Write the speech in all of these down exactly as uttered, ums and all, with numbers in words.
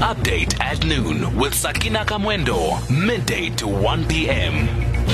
Update at noon with Sakina Kamwendo, midday to one p.m.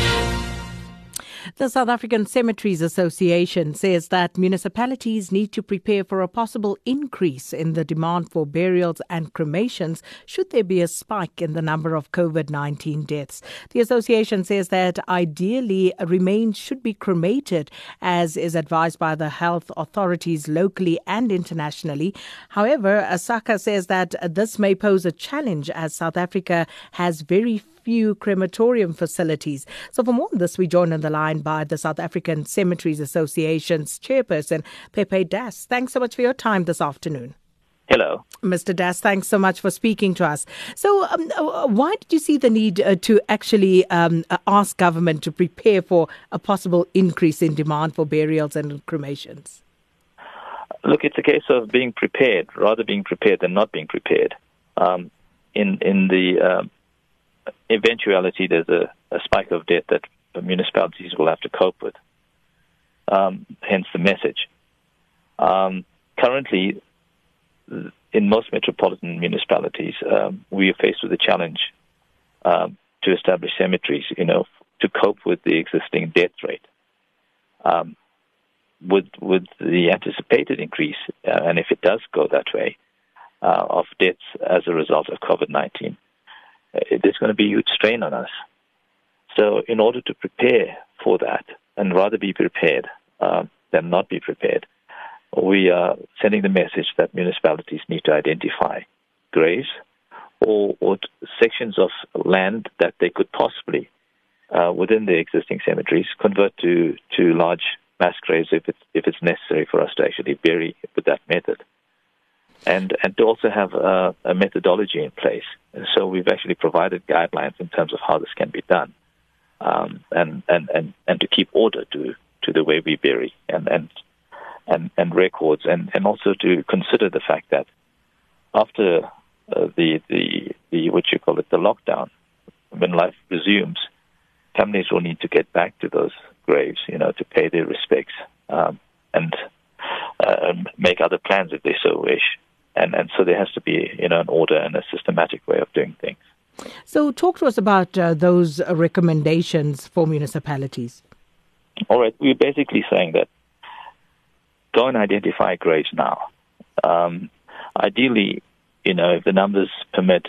The South African Cemeteries Association says that municipalities need to prepare for a possible increase in the demand for burials and cremations should there be a spike in the number of COVID nineteen deaths. The association says that ideally remains should be cremated, as is advised by the health authorities locally and internationally. However, Asaka says that this may pose a challenge as South Africa has very few crematorium facilities. So for more on this, we join on the line by the South African Cemeteries Association's chairperson, Pepe Das. Thanks so much for your time this afternoon. Hello. Mister Das, thanks so much for speaking to us. So um, why did you see the need uh, to actually um, ask government to prepare for a possible increase in demand for burials and cremations? Look, it's a case of being prepared, rather being prepared than not being prepared. Um, in, in the... Uh, eventuality there's a, a spike of death that the municipalities will have to cope with. Um, hence the message. Um, currently, in most metropolitan municipalities, um, we are faced with a challenge um, to establish cemeteries, you know, to cope with the existing death rate. Um, with with the anticipated increase, uh, and if it does go that way, uh, of deaths as a result of COVID nineteen, there's going to be a huge strain on us. So in order to prepare for that, and rather be prepared uh, than not be prepared, we are sending the message that municipalities need to identify graves or, or sections of land that they could possibly, uh, within the existing cemeteries, convert to, to large mass graves if it's, if it's necessary for us to actually bury with that method. And and to also have a, a methodology in place. And so we've actually provided guidelines in terms of how this can be done, um, and, and, and, and to keep order to, to the way we bury and and and, and records, and, and also to consider the fact that after uh, the, the the what you call it the lockdown, when life resumes, families will need to get back to those graves, you know, to pay their respects um, and uh, make other plans if they so wish. And, and so there has to be, you know, an order and a systematic way of doing things. So talk to us about uh, those recommendations for municipalities. All right. We're basically saying that go and identify graves now. Um, ideally, you know, if the numbers permit,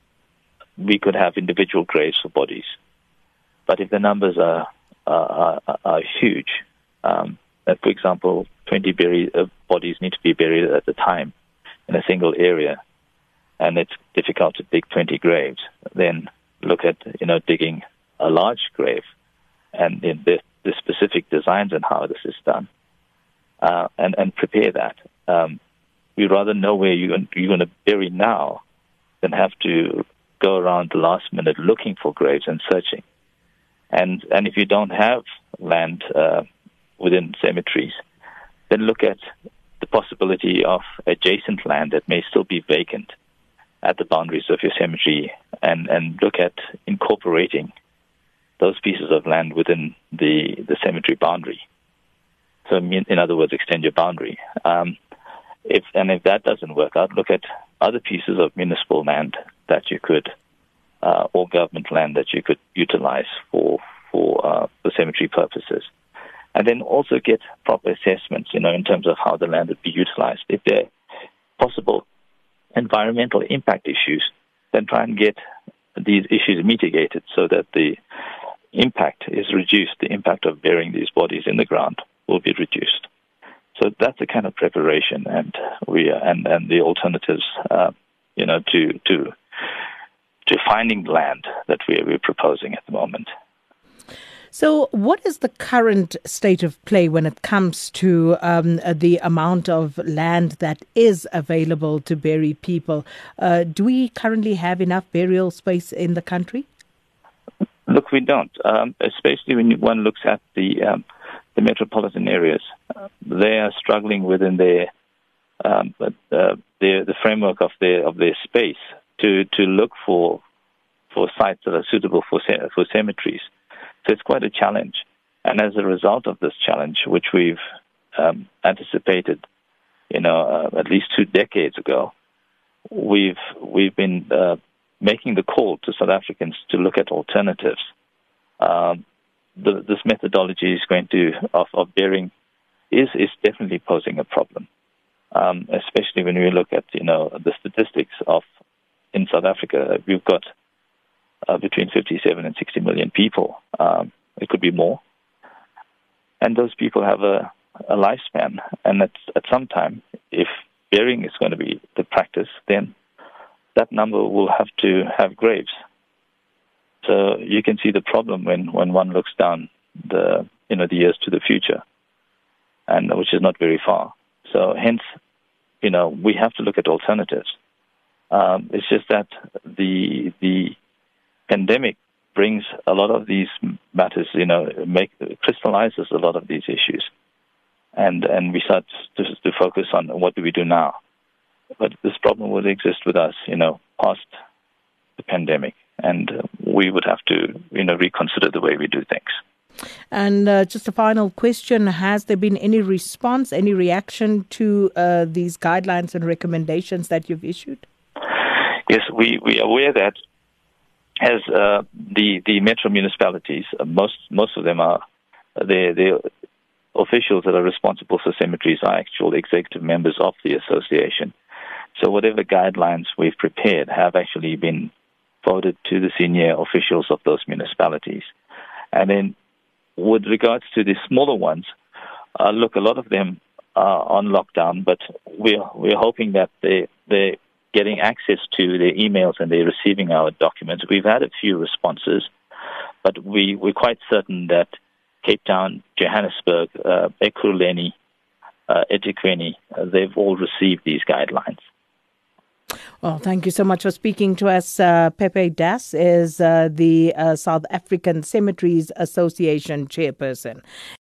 we could have individual graves for bodies. But if the numbers are, are, are, are huge, um, that, for example, twenty buried, uh, bodies need to be buried at a time in a single area, and it's difficult to dig twenty graves, then look at, you know, digging a large grave and in the, the specific designs and how this is done, uh, and, and prepare that. Um, we rather know where you're going, you're going to bury now than have to go around the last minute looking for graves and searching. And, and if you don't have land uh, within cemeteries, then look at the possibility of adjacent land that may still be vacant at the boundaries of your cemetery, and, and look at incorporating those pieces of land within the, the cemetery boundary. So, in other words, extend your boundary. Um, if and if that doesn't work out, look at other pieces of municipal land that you could, uh, or government land that you could utilize for for uh, for cemetery purposes. And then also get proper assessments, you know, in terms of how the land would be utilized. If there are possible environmental impact issues, then try and get these issues mitigated so that the impact is reduced. The impact of burying these bodies in the ground will be reduced. So that's the kind of preparation, and we and and the alternatives, uh, you know, to to to finding land that we we're proposing at the moment. So what is the current state of play when it comes to um, the amount of land that is available to bury people? Uh, do we currently have enough burial space in the country? Look, we don't, um, especially when one looks at the um, the metropolitan areas. Uh, they are struggling within their um, uh, their the framework of their of their space to, to look for for sites that are suitable for for cemeteries. So it's quite a challenge. And as a result of this challenge, which we've um, anticipated, you know, uh, at least two decades ago, we've we've been uh, making the call to South Africans to look at alternatives. Um, the, this methodology is going to of, of burying is is definitely posing a problem, um, especially when we look at you know the statistics of in South Africa. We've got uh, between fifty-seven and sixty million people. Um, it could be more, and those people have a, a lifespan. And at at some time, if burying is going to be the practice, then that number will have to have graves. So you can see the problem when, when one looks down the you know the years to the future, and which is not very far. So hence, you know, we have to look at alternatives. Um, it's just that the the pandemic brings a lot of these matters, you know, make crystallizes a lot of these issues, and and we start to, to focus on what do we do now. But this problem would exist with us, you know, past the pandemic, and uh, we would have to, you know, reconsider the way we do things. And uh, just a final question, has there been any response, any reaction to uh, these guidelines and recommendations that you've issued? Yes, we, we are aware that as uh, the, the metro municipalities, uh, most most of them are, the the officials that are responsible for cemeteries are actual executive members of the association. So whatever guidelines we've prepared have actually been forwarded to the senior officials of those municipalities. And then with regards to the smaller ones, uh, look, a lot of them are on lockdown, but we're, we're hoping that they, they're getting access to their emails and they're receiving our documents. We've had a few responses, but we, we're quite certain that Cape Town, Johannesburg, uh, Ekurhuleni, uh, eThekwini, uh, they've all received these guidelines. Well, thank you so much for speaking to us. Uh, Pepe Das is uh, the uh, South African Cemeteries Association chairperson.